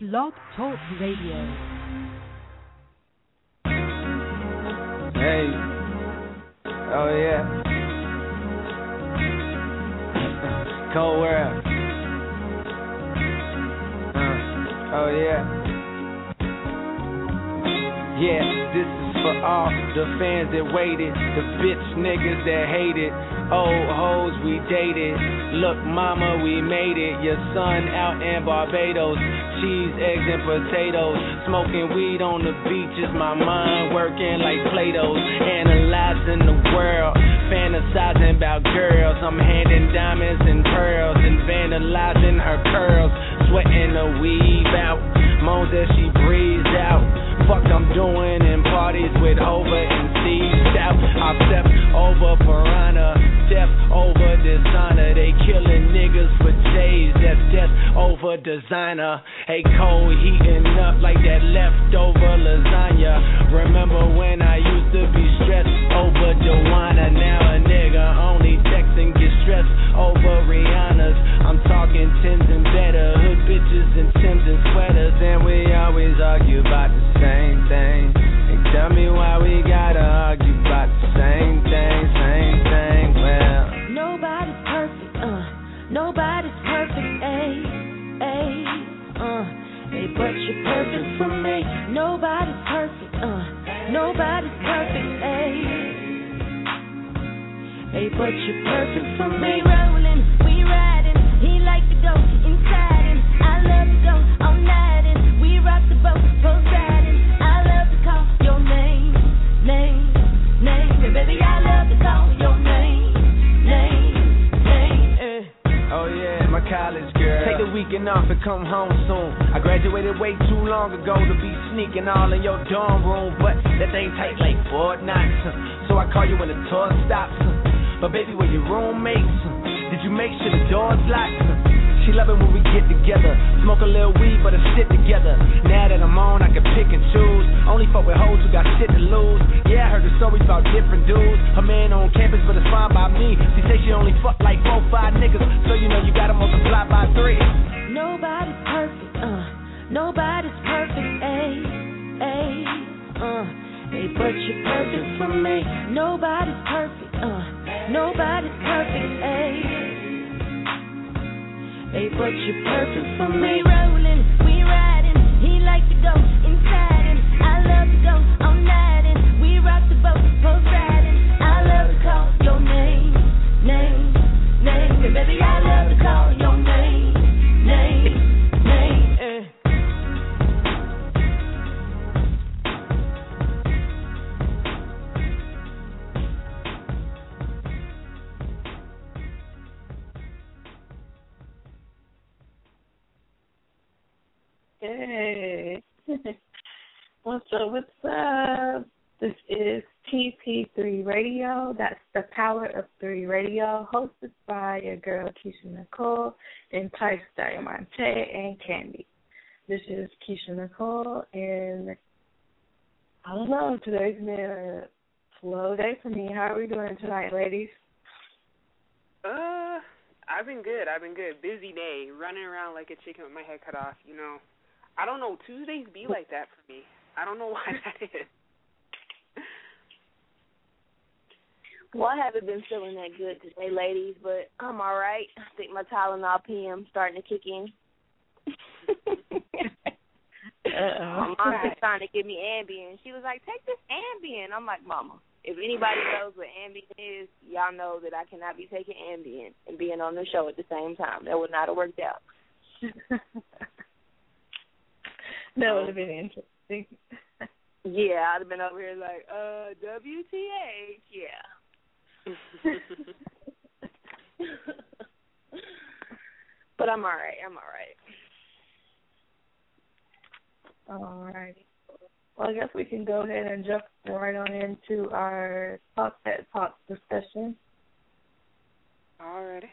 Blog Talk Radio. Hey. Oh, yeah. Cold world. Oh, yeah. Yeah, this is for all the fans that waited, the bitch niggas that hated, old hoes we dated. Look, mama, we made it. Your son out in Barbados, cheese, eggs, and potatoes. Smoking weed on the beaches, my mind working like Play-Dohs. Analyzing the world, fantasizing about girls. I'm handing diamonds and pearls and vandalizing her curls. Sweating the weave out, moans as she breathes out. Fuck I'm doing in parties with Hova and Steve out. I step over Piranha, step over Dishonor. They killing niggas for J's, that's death over designer. Hey, cold heating up like that leftover lasagna. Remember when I used to be stressed over Joanna? Now a nigga only texts and gets stressed over Rihanna's. I'm talking tens and better, hood bitches and Timbs and sweaters. And we always argue about the same thing. Hey, tell me why we gotta argue about the same thing, same thing. Well, nobody's perfect, nobody's perfect, hey, but you're perfect for me. Nobody's perfect, nobody's perfect, hey, but you're perfect for me. We rolling, we riding, he like to go inside him. I love to go all night and we rock the boat, Poseidon. I love to call your name, and baby I love to call your name. Oh yeah, my college girl. Take the weekend off and come home soon. I graduated way too long ago to be sneaking all in your dorm room, but that thing tight like Fort Knox. So I call you when the tour stops. But baby, were your roommates? Did you make sure the doors locked? She love it when we get together. Smoke a little weed, but it's sit together. Now that I'm on, I can pick and choose. Only fuck with hoes who got shit to lose. Yeah, I heard the stories about different dudes. Her man on campus, but it's fine by me. She say she only fuck like 4, 5 niggas. So you know you gotta multiply by 3. Nobody's perfect, nobody's perfect, hey, but you're perfect for me. Nobody's perfect, nobody's perfect, hey, but you're perfect for me. We rolling, we riding, he like to go inside him. I love to go all night and we rock the boat, Poseidon. I love to call your name, and baby I love to call your name. Hey, what's up? This is TP3 Radio. That's the Power of 3 Radio, hosted by your girl Keisha Nicole and Pice Diamante and Candy. This is Keisha Nicole, and I don't know, today's been a slow day for me. How are we doing tonight, ladies? I've been good. Busy day, running around like a chicken with my head cut off, you know. I don't know, Tuesdays be like that for me. I don't know why that is. Well, I haven't been feeling that good today, ladies, but I'm all right. I think my Tylenol PM starting to kick in. My mom was trying to give me Ambien. She was like, take this Ambien. I'm like, Mama, if anybody knows what Ambien is, y'all know that I cannot be taking Ambien and being on the show at the same time. That would not have worked out. That would have been interesting. Yeah, I'd have been over here like, WTH, yeah. But I'm all right. All righty. Well, I guess we can go ahead and jump right on into our Talk That Talk discussion. All righty.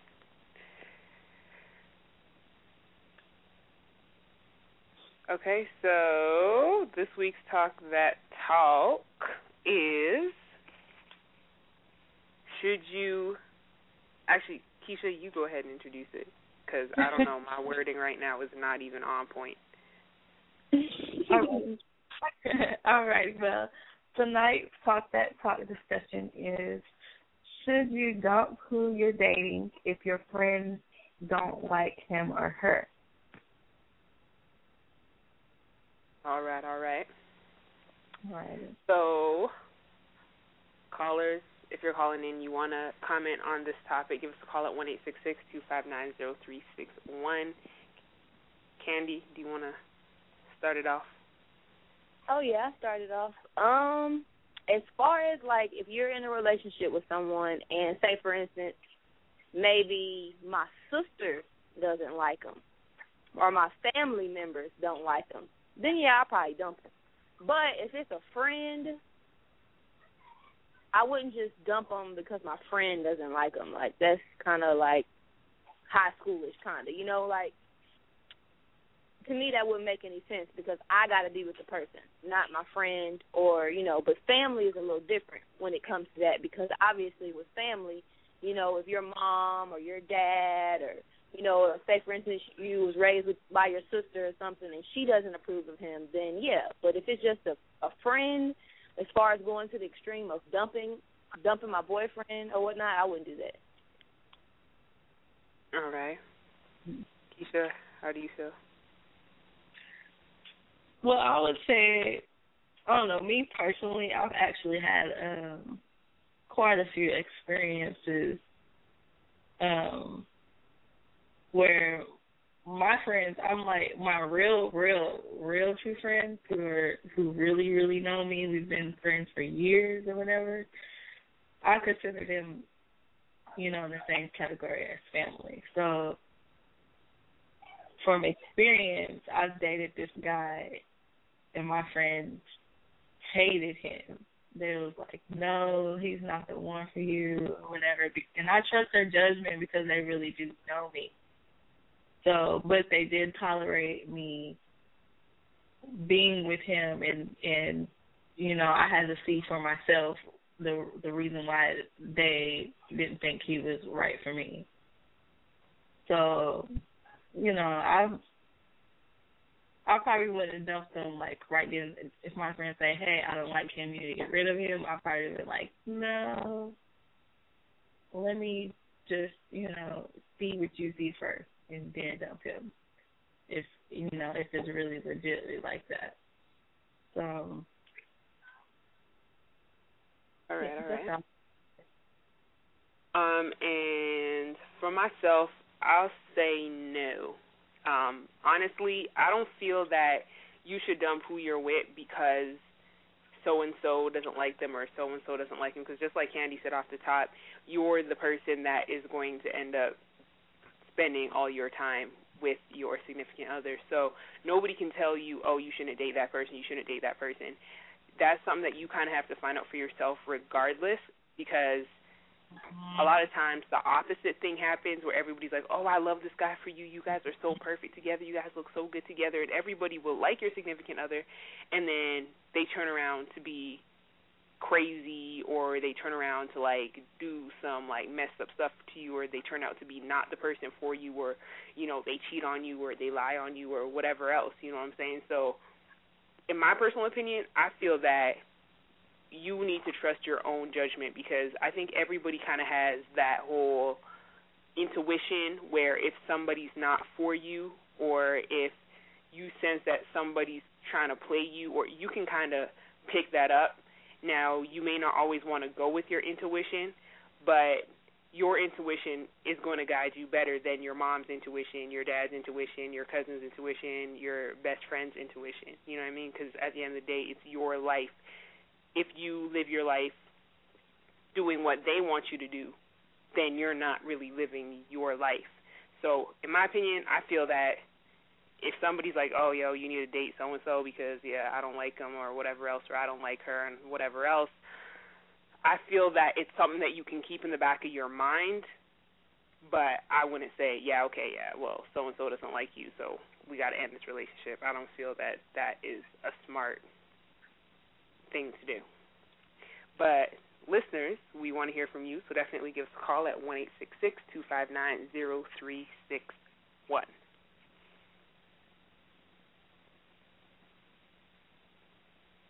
Okay, so this week's Talk That Talk is, should you, actually, Keisha, you go ahead and introduce it, because I don't know, my wording right now is not even on point. All right. Well, tonight's talk discussion is: should you dump who you're dating if your friends don't like him or her? All right. All right. So, callers, if you're calling in, you want to comment on this topic, give us a call at 1-866-259-0361. Candy, do you want to start it off? Oh, yeah, I started off. As far as, like, if you're in a relationship with someone and, say, for instance, maybe my sister doesn't like them or my family members don't like them, then, yeah, I'll probably dump them. But if it's a friend, I wouldn't just dump them because my friend doesn't like them. Like, that's kind of like high schoolish kind of, you know, like, to me that wouldn't make any sense because I got to be with the person, not my friend or, you know, but family is a little different when it comes to that because obviously with family, you know, if your mom or your dad or, you know, say, for instance, you was raised by your sister or something and she doesn't approve of him, then, yeah. But if it's just a friend, as far as going to the extreme of dumping my boyfriend or whatnot, I wouldn't do that. All right. Keisha, how do you feel? Well, I would say, I don't know, me personally, I've actually had quite a few experiences where my friends, I'm like my real true friends who really, really know me, we've been friends for years or whatever, I consider them, you know, in the same category as family. So from experience, I've dated this guy and my friends hated him. They was like, no, he's not the one for you or whatever. And I trust their judgment because they really do know me. So, but they did tolerate me being with him, and you know, I had to see for myself the reason why they didn't think he was right for me. So, you know, I probably wouldn't dump them like right then. If my friends say, hey, I don't like him, you need to get rid of him, I probably would be like, no, let me just, you know, see what you see first and then dump him. If, you know, if it's really legitimately like that. So, all right. And for myself, I'll say no. Honestly, I don't feel that you should dump who you're with because so-and-so doesn't like them or so-and-so doesn't like them, because just like Candy said off the top, you're the person that is going to end up spending all your time with your significant other. So nobody can tell you, oh, you shouldn't date that person, you shouldn't date that person. That's something that you kind of have to find out for yourself regardless, because a lot of times the opposite thing happens where everybody's like, oh, I love this guy for you. You guys are so perfect together. You guys look so good together. And everybody will like your significant other. And then they turn around to be crazy, or they turn around to, like, do some, like, messed up stuff to you, or they turn out to be not the person for you, or, you know, they cheat on you, or they lie on you, or whatever else. You know what I'm saying? So in my personal opinion, I feel that you need to trust your own judgment, because I think everybody kind of has that whole intuition where if somebody's not for you, or if you sense that somebody's trying to play you, or you can kind of pick that up. Now, you may not always want to go with your intuition, but your intuition is going to guide you better than your mom's intuition, your dad's intuition, your cousin's intuition, your best friend's intuition. You know what I mean? Because at the end of the day, it's your life. If you live your life doing what they want you to do, then you're not really living your life. So, in my opinion, I feel that if somebody's like, oh, yo, you need to date so-and-so because, yeah, I don't like him or whatever else, or I don't like her and whatever else, I feel that it's something that you can keep in the back of your mind, but I wouldn't say, yeah, okay, yeah, well, so-and-so doesn't like you, so we got to end this relationship. I don't feel that that is a smart thing to do. But listeners, we want to hear from you, so definitely give us a call at 1-866-259-0361.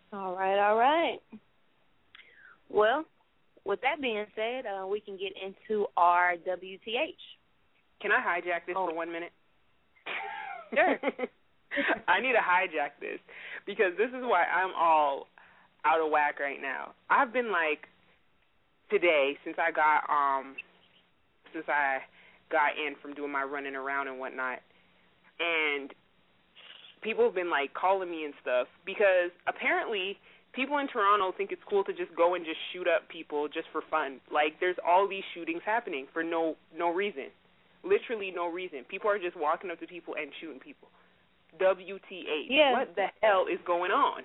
All right. Well, with that being said, we can get into our WTH. Can I hijack this for 1 minute? Sure. I need to hijack this because this is why I'm all out of whack right now. I've been like today since I got in from doing my running around and whatnot, and people have been like calling me and stuff because apparently people in Toronto think it's cool to just go and just shoot up people just for fun. Like there's all these shootings happening for no reason. Literally no reason. People are just walking up to people and shooting people. WTH. Yeah. What the hell is going on?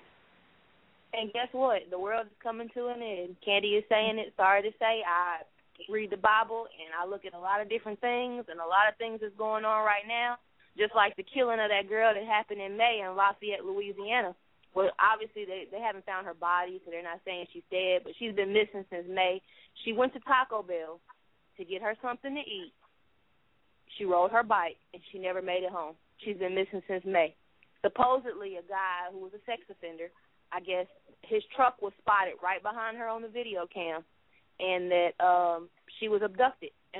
And guess what? The world is coming to an end. Candy is saying it. Sorry to say, I read the Bible and I look at a lot of different things, and a lot of things is going on right now, just like the killing of that girl that happened in May in Lafayette, Louisiana. Well, obviously they haven't found her body, so they're not saying she's dead, but she's been missing since May. She went to Taco Bell to get her something to eat. She rode her bike, and she never made it home. She's been missing since May. Supposedly, a guy who was a sex offender, I guess his truck was spotted right behind her on the video cam, and that she was abducted. And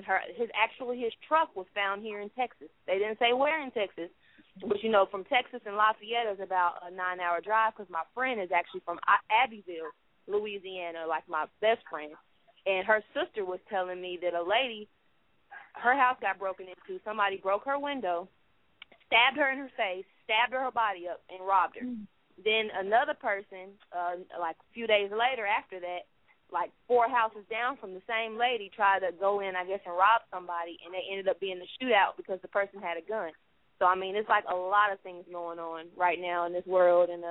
his truck was found here in Texas. They didn't say where in Texas, but, you know, from Texas and Lafayette is about a 9-hour drive because my friend is actually from Abbeville, Louisiana, like my best friend. And her sister was telling me that a lady, her house got broken into. Somebody broke her window, stabbed her in her face, stabbed her body up, and robbed her. Then another person, like a few days later after that, like 4 houses down from the same lady, tried to go in, I guess, and rob somebody, and they ended up being a shootout because the person had a gun. So, I mean, it's like a lot of things going on right now in this world, and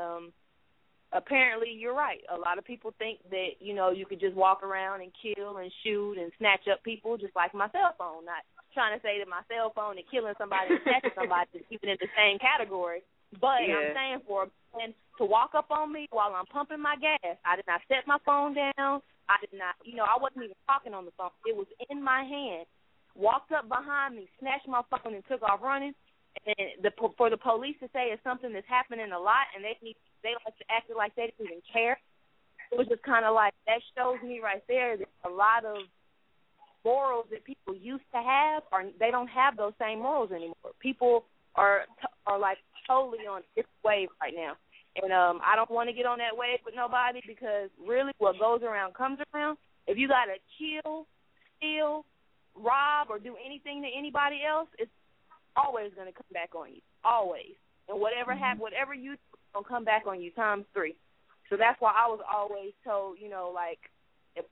apparently you're right. A lot of people think that, you know, you could just walk around and kill and shoot and snatch up people just like my cell phone. Not trying to say that my cell phone and killing somebody and snatching somebody is even in the same category, but I'm saying for a man to walk up on me while I'm pumping my gas, I did not set my phone down. I did not, you know, I wasn't even talking on the phone. It was in my hand. Walked up behind me, snatched my phone, and took off running. And for the police to say it's something that's happening a lot, and they acted like they didn't even care. It was just kind of like, that shows me right there that a lot of morals that people used to have, they don't have those same morals anymore. People are like totally on a different wave right now. And I don't want to get on that wave with nobody because really what goes around comes around. If you got to kill, steal, rob, or do anything to anybody else, it's always going to come back on you, always. And whatever you do, it's going to come back on you times 3. So that's why I was always told, you know, like, if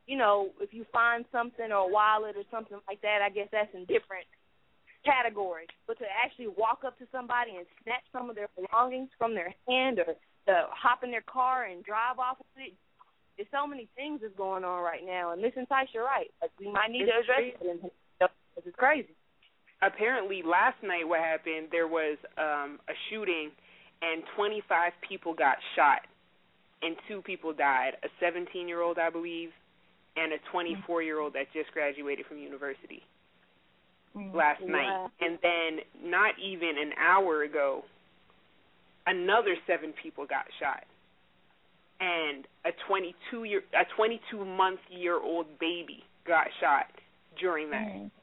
you find something or a wallet or something like that, I guess that's in different categories. But to actually walk up to somebody and snatch some of their belongings from their hand or to hop in their car and drive off with it, there's so many things that's going on right now. And Listen, Tice, you're right. Like, we might need to address it. It's crazy. Apparently last night what happened, there was a shooting and 25 people got shot and 2 people died, a 17-year-old, I believe, and a 24-year-old that just graduated from university last night. And then not even an hour ago, another 7 people got shot. And a 22-month-year-old baby got shot during that.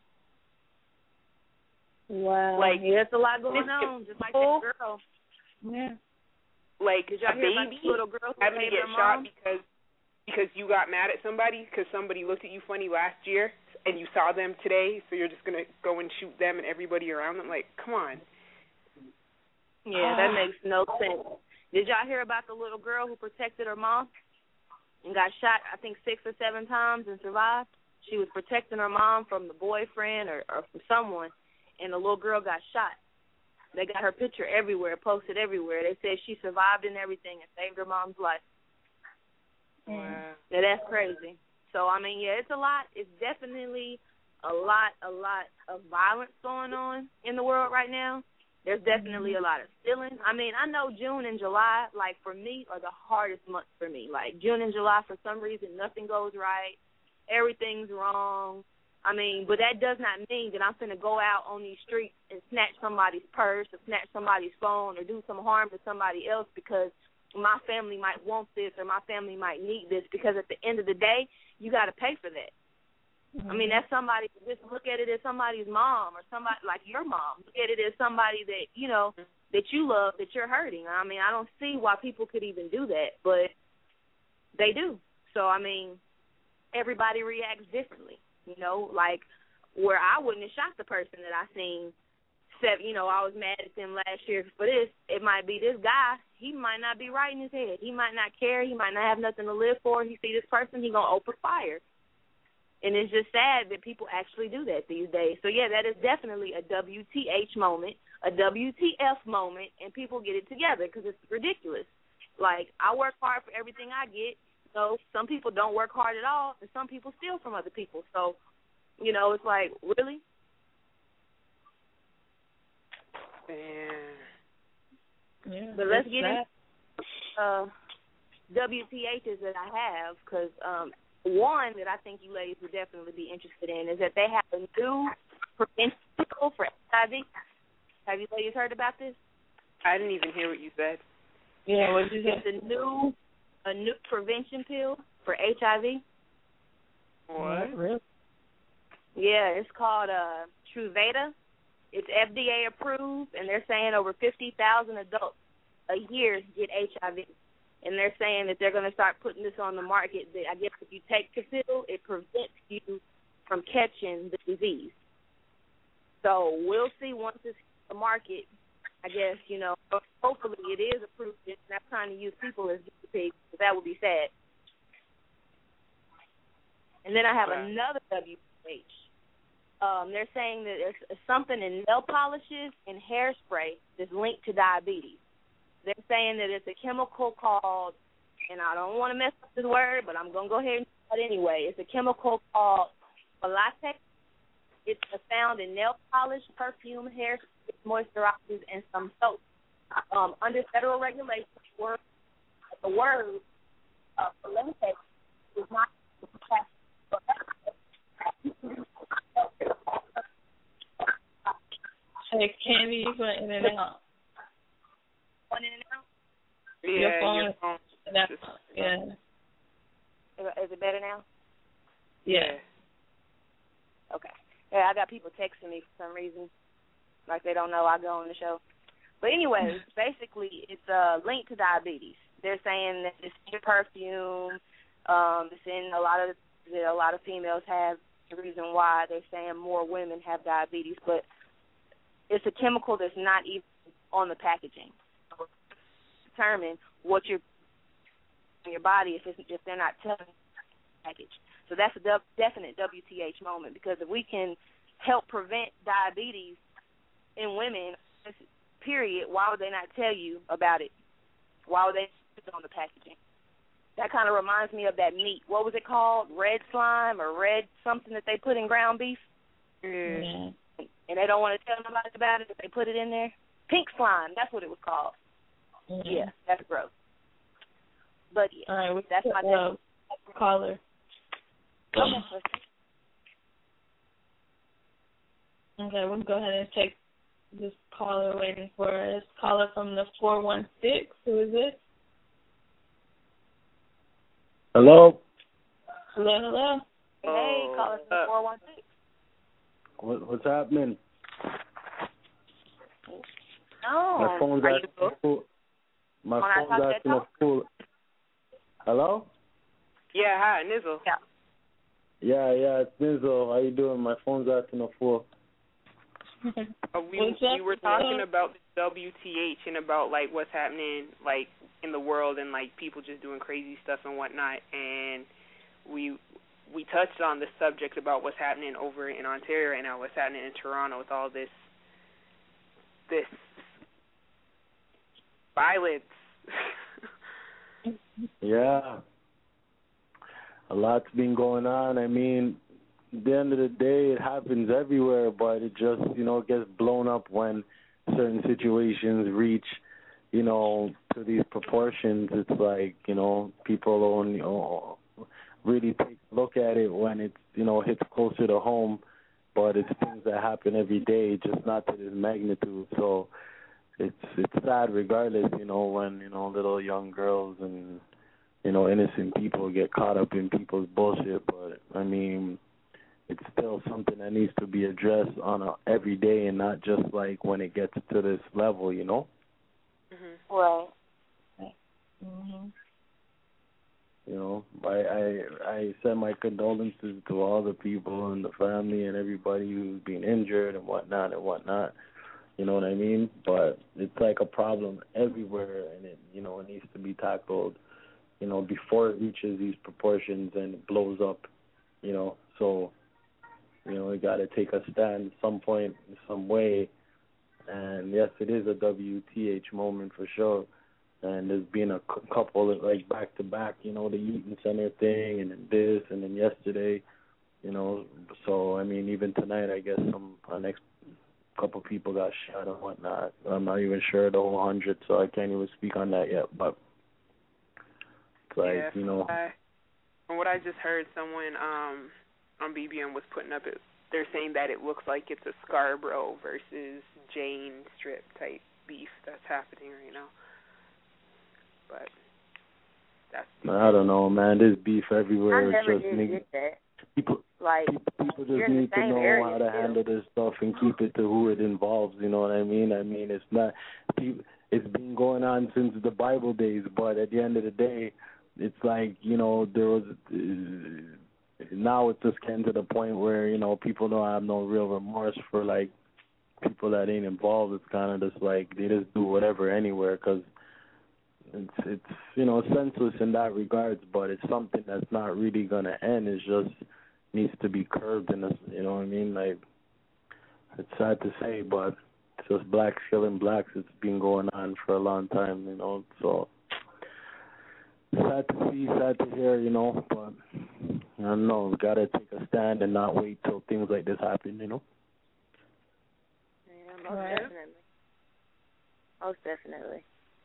Wow. Like, there's a lot going on, just like that girl. Yeah. Like, did y'all a hear baby about the little girl having to get shot because you got mad at somebody because somebody looked at you funny last year and you saw them today, so you're just going to go and shoot them and everybody around them? Like, come on. Yeah, that makes no sense. Did y'all hear about the little girl who protected her mom and got shot, I think, 6 or 7 times and survived? She was protecting her mom from the boyfriend or from someone, and the little girl got shot. They got her picture everywhere, posted everywhere. They said she survived and everything and saved her mom's life. Wow. Yeah, that's crazy. So, I mean, yeah, it's a lot. It's definitely a lot of violence going on in the world right now. There's definitely a lot of stealing. I mean, I know June and July, like, for me, are the hardest months for me. Like, June and July, for some reason, nothing goes right. Everything's wrong. I mean, but that does not mean that I'm going to go out on these streets and snatch somebody's purse or snatch somebody's phone or do some harm to somebody else because my family might want this or my family might need this, because at the end of the day, you got to pay for that. I mean, that's somebody, just look at it as somebody's mom or somebody like your mom. Look at it as somebody that, you know, that you love, that you're hurting. I mean, I don't see why people could even do that, but they do. So, I mean, everybody reacts differently, you know, like where I wouldn't have shot the person that I seen, you know, I was mad at them last year for this. It might be this guy. He might not be right in his head. He might not care. He might not have nothing to live for. He see this person, he going to open fire. And it's just sad that people actually do that these days. So, yeah, that is definitely a WTH moment, a WTF moment, and people get it together because it's ridiculous. Like, I work hard for everything I get. So some people don't work hard at all, and some people steal from other people. So, you know, it's like, really? Yeah, but let's get into WTHs that I have, because one that I think you ladies would definitely be interested in is that they have a new prevention pill for HIV. Have you ladies heard about this? I didn't even hear what you said. Yeah, what did you say? It's a new prevention pill for HIV. What? Really? Yeah, it's called Truvada. It's FDA approved, and they're saying over 50,000 adults a year get HIV. And they're saying that they're going to start putting this on the market. That I guess if you take the pill, it prevents you from catching the disease. So we'll see once it's hits the market. I guess, you know, hopefully it is approved. It's not trying to use people as guinea pigs, because that would be sad. And then I have another WH. They're saying that it's something in nail polishes and hairspray that's linked to diabetes. They're saying that it's a chemical called, and I don't want to mess up this word, but I'm going to go ahead and say it anyway. It's a chemical called Latex. It's found in nail polish, perfume, hair, moisturizers, and some soaps. Under federal regulations, the word Latex is not Hey, Candy, you going in and out. One in and out? Yeah, your phone. Yeah. Is it better now? Yeah. Okay. Yeah, I got people texting me for some reason, like they don't know I go on the show. But anyways, basically, it's linked to diabetes. They're saying that it's in perfume. It's in a lot of females have. The reason why they're saying more women have diabetes, but it's a chemical that's not even on the packaging. So determine what you're in your body if they're not telling you the package. So that's a definite WTH moment, because if we can help prevent diabetes in women, period, why would they not tell you about it? Why would they put it on the packaging? That kind of reminds me of that meat. What was it called? Red slime or red something that they put in ground beef? Yeah. And they don't want to tell nobody about it if they put it in there? Pink slime, that's what it was called. Yeah, that's gross. But, yeah, all right, that's my caller. Okay, we'll go ahead and take this caller waiting for us. Caller from the 416. Who is it? Hello? Hello? Hey, caller from the 416. What's happening? No. My phone's acting a fool. My phone's acting a fool. Hello? Yeah, hi, Nizzle. Yeah, it's Nizzle. How you doing? My phone's acting a fool. We were talking about the WTH and about, like, what's happening, like, in the world and, like, people just doing crazy stuff and whatnot. And we touched on the subject about what's happening over in Ontario right now, what's happening in Toronto with all this violence. Yeah. A lot's been going on. I mean, at the end of the day, it happens everywhere, but it just, gets blown up when certain situations reach, to these proportions. It's like, people only really take a look at it when it's, hits closer to home, but it's things that happen every day, just not to this magnitude. So it's sad regardless, when, little young girls and, innocent people get caught up in people's bullshit. But, I mean, it's still something that needs to be addressed on a every day and not just, like, when it gets to this level, Mm-hmm. Right. Mhm. I send my condolences to all the people and the family and everybody who's been injured and whatnot. You know what I mean? But it's like a problem everywhere, and it needs to be tackled, before it reaches these proportions and it blows up, So, we got to take a stand at some point, in some way. And yes, it is a WTH moment for sure. And there's been a couple of, like, back-to-back, the Eaton Center thing, and then this, and then yesterday, So, I mean, even tonight, I guess our next couple people got shot and whatnot. I'm not even sure the whole 100, so I can't even speak on that yet. But, it's like, From what I just heard, someone on BBM was putting up it. They're saying that it looks like it's a Scarborough versus Jane Strip type beef that's happening right now. But I don't know, man. There's beef everywhere. I never it's just did get that. People just need to know how to handle this stuff and keep it to who it involves. You know what I mean? I mean, it's not. It's been going on since the Bible days, but at the end of the day, it's like there was. Now it's just getting to the point where people don't have no real remorse for like people that ain't involved. It's kind of just like they just do whatever anywhere because it's senseless in that regards. But it's something that's not really gonna end. It's just needs to be curbed, and you know what I mean. Like it's sad to say, but it's just blacks killing blacks. It's been going on for a long time, So sad to see, sad to hear, But I don't know. We gotta take a stand and not wait till things like this happen, Yeah, most definitely.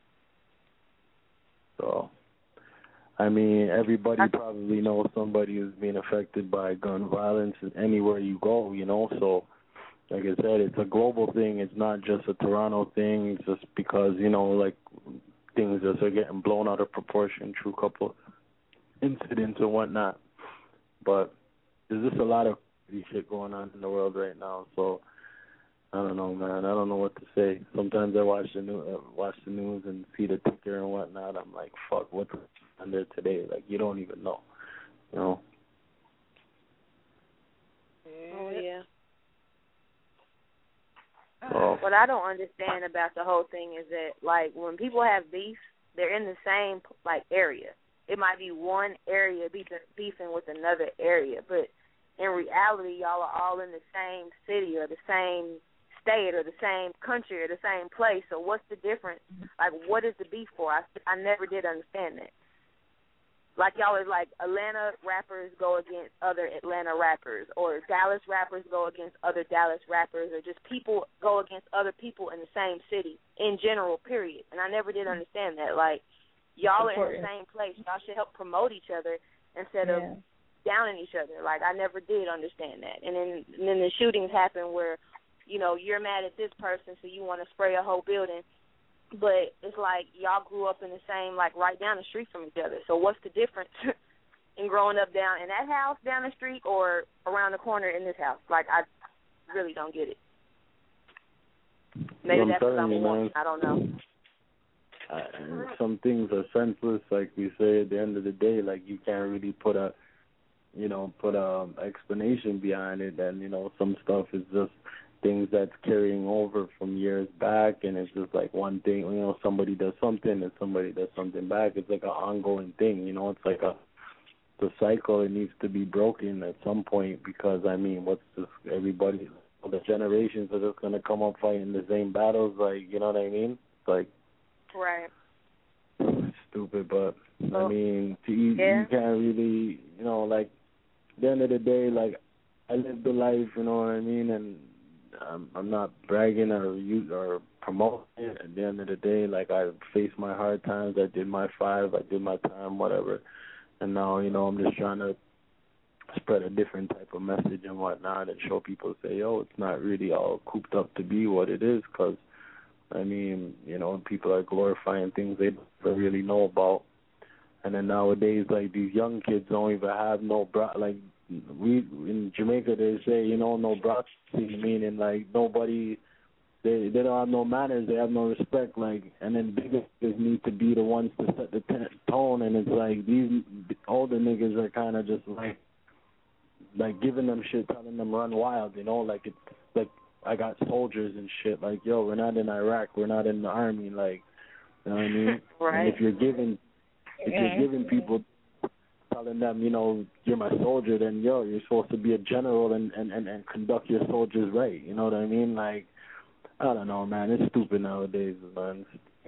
So, I mean, everybody probably knows somebody who's being affected by gun violence anywhere you go, So, like I said, it's a global thing. It's not just a Toronto thing. It's just because, like things just are getting blown out of proportion through a couple incidents and whatnot. But there's just a lot of shit going on in the world right now. So, I don't know, man. I don't know what to say. Sometimes I watch the news and see the ticker and whatnot. I'm like, fuck, what's on there today? Like, you don't even know, Oh, yeah. What I don't understand about the whole thing is that, like, when people have beef, they're in the same, like, area. It might be one area beefing with another area, but in reality, y'all are all in the same city or the same state or the same country or the same place. So what's the difference? Like, what is the beef for? I never did understand that. Like, y'all is like Atlanta rappers go against other Atlanta rappers, or Dallas rappers go against other Dallas rappers, or just people go against other people in the same city in general, period. And I never did understand that. Like, y'all are in the same place. Y'all should help promote each other instead of downing each other. Like, I never did understand that. And then the shootings happen where, you're mad at this person, so you want to spray a whole building. But it's like y'all grew up in the same, like, right down the street from each other. So what's the difference in growing up down in that house down the street or around the corner in this house? Like, I really don't get it. Maybe that's what I'm wanting. I don't know. Some things are senseless, like we say. At the end of the day, like, you can't really put a explanation behind it. And some stuff is just things that's carrying over from years back, and it's just like one thing. Somebody does something and somebody does something back. It's like an ongoing thing. It's like the cycle. It needs to be broken at some point because what's this? Everybody, the generations are just gonna come up fighting the same battles. Like, you know what I mean? It's like. Right. Stupid, but you can't really, like, at the end of the day, like, I lived the life, you know what I mean, and I'm not bragging or promoting it. At the end of the day, like, I faced my hard times. I did my 5. I did my time, whatever, and now, I'm just trying to spread a different type of message and whatnot and show people, say, yo, it's not really all cooped up to be what it is, because I mean, people are glorifying things they don't really know about. And then nowadays, like, these young kids don't even have no like, we in Jamaica they say, no brachi, meaning like nobody, they don't have no manners, they have no respect, like, and then bigger niggas need to be the ones to set the tone, and it's like these older niggas are kind of just like giving them shit, telling them run wild, like it's like I got soldiers and shit, like, yo, we're not in Iraq, we're not in the army, like, you know what I mean? Right. And if you're giving people, telling them, you're my soldier, then, yo, you're supposed to be a general and conduct your soldiers right. You know what I mean? Like, I don't know, man. It's stupid nowadays, man.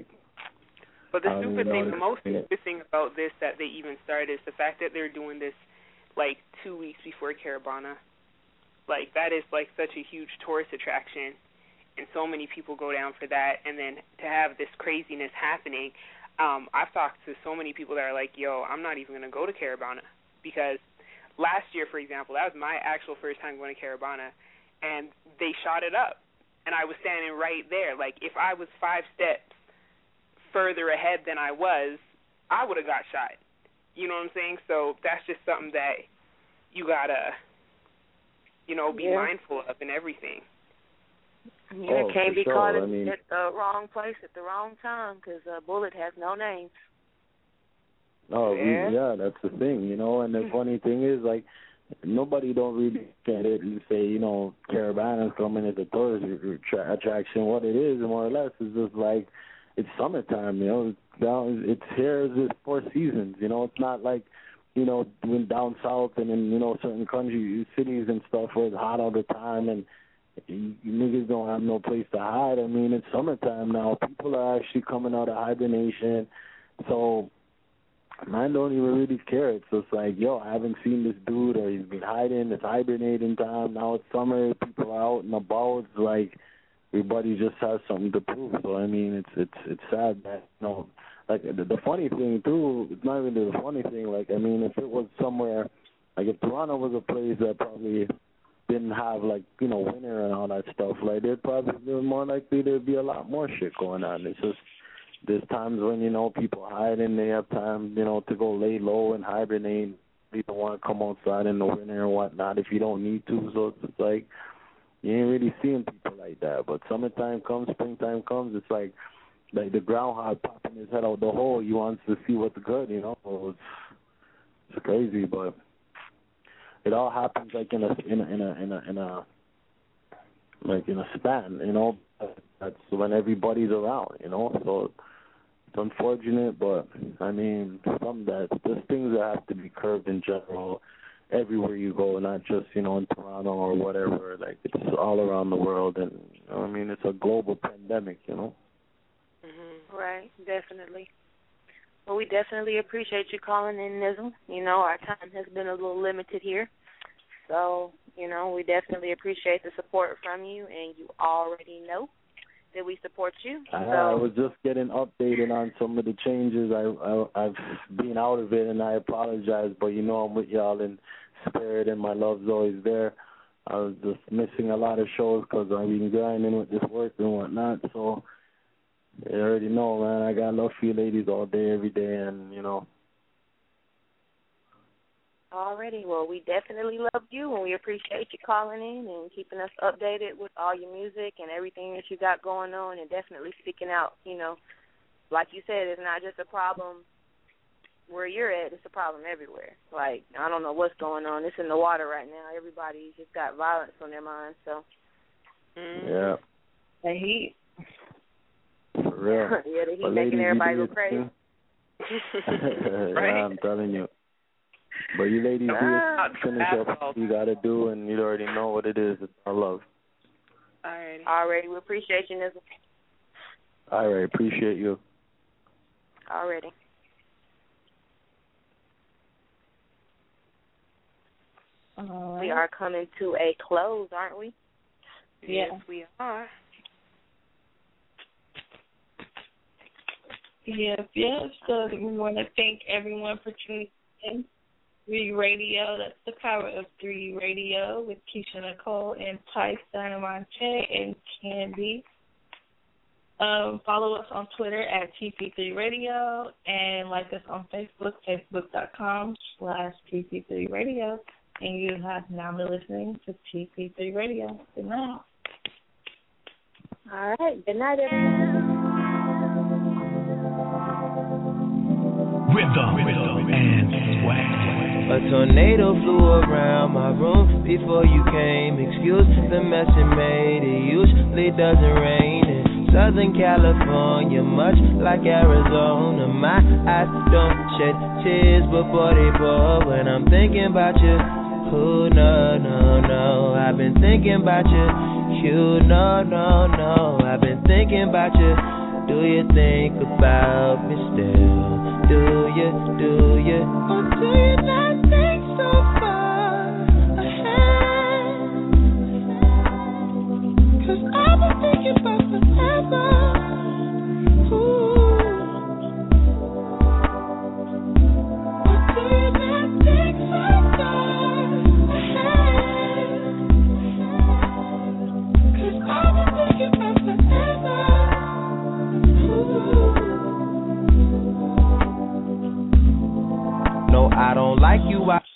But the most stupid thing about this that they even started is the fact that they're doing this, like, 2 weeks before Caravana. Like, that is, like, such a huge tourist attraction, and so many people go down for that, and then to have this craziness happening, I've talked to so many people that are like, yo, I'm not even going to go to Caravana, because last year, for example, that was my actual first time going to Caravana, and they shot it up, and I was standing right there. Like, if I was 5 steps further ahead than I was, I would have got shot. You know what I'm saying? So that's just something that you got to, be mindful of and everything. You can't be caught at the wrong place at the wrong time, because a bullet has no name. Oh, yeah, that's the thing, and the funny thing is, like, nobody don't really get it and say, Caravana's coming as a tourist attraction. What it is, more or less, is just like, it's summertime, it's here, it's 4 seasons, it's not like, when down south and in, certain countries, cities and stuff where it's hot all the time and you niggas don't have no place to hide. I mean, it's summertime now. People are actually coming out of hibernation. So, man don't even really care. It's just like, yo, I haven't seen this dude, or he's been hiding. It's hibernating time. Now it's summer. People are out and about. It's like everybody just has something to prove. So, I mean, it's sad that, like, the funny thing, too, it's not even the funny thing. Like, I mean, if it was somewhere, like, if Toronto was a place that probably didn't have, like, winter and all that stuff, like, they're more likely there'd be a lot more shit going on. It's just there's times when, people hide and they have time, to go lay low and hibernate. People want to come outside in the winter and whatnot if you don't need to. So it's like you ain't really seeing people like that. But summertime comes, springtime comes, it's like the groundhog popping his head out the hole. He wants to see what's good, It's crazy, but it all happens like in a span, That's when everybody's around, So it's unfortunate, but I mean, there's things that have to be curbed in general, everywhere you go, not just in Toronto or whatever. Like, it's all around the world, and I mean, it's a global pandemic, Mm-hmm. Right, definitely. Well, we definitely appreciate you calling in, Nizzle. Our time has been a little limited here. So, we definitely appreciate the support from you, and you already know that we support you. I was just getting updated on some of the changes. I've been out of it, and I apologize, but I'm with y'all in spirit, and my love's always there. I was just missing a lot of shows because I've been grinding with this work and whatnot, so you already know, man. I got love for you ladies all day, every day, and, Already. Well, we definitely love you, and we appreciate you calling in and keeping us updated with all your music and everything that you got going on, and definitely speaking out. Like you said, it's not just a problem where you're at, it's a problem everywhere. Like, I don't know what's going on. It's in the water right now. Everybody's just got violence on their minds, so. Yeah. The heat. For real. Yeah, the heat making everybody go crazy. Right? Yeah, I'm telling you. But you ladies finish up what you got to do, and you already know what it is. It's our love. Already. We appreciate you, Nizzle. All right. Appreciate you. Already. We are coming to a close, aren't we? Yes, we are. Yes. So we want to thank everyone for tuning in. 3 Radio, that's the power of 3 Radio with Keisha Nicole and Pice Dynamante and Candy. Follow us on Twitter at TP3 Radio and like us on Facebook, facebook.com/TP3 Radio. And you have now been listening to TP3 Radio. Good night. All right. Good night, everyone. Rhythm and swag. A tornado flew around my room before you came. Excuse the mess it made. It usually doesn't rain in Southern California, much like Arizona. My eyes don't shed tears, but boy they pour when I'm thinking about you. Oh no, no, no, I've been thinking about you. You no, no, no, I've been thinking about you. Do you think about me still? Do you? Or do you not think so far ahead? 'Cause I've been thinking about forever. Ooh. Or do you not think so far ahead? 'Cause I've been thinking about forever. Ooh. No, I don't like you.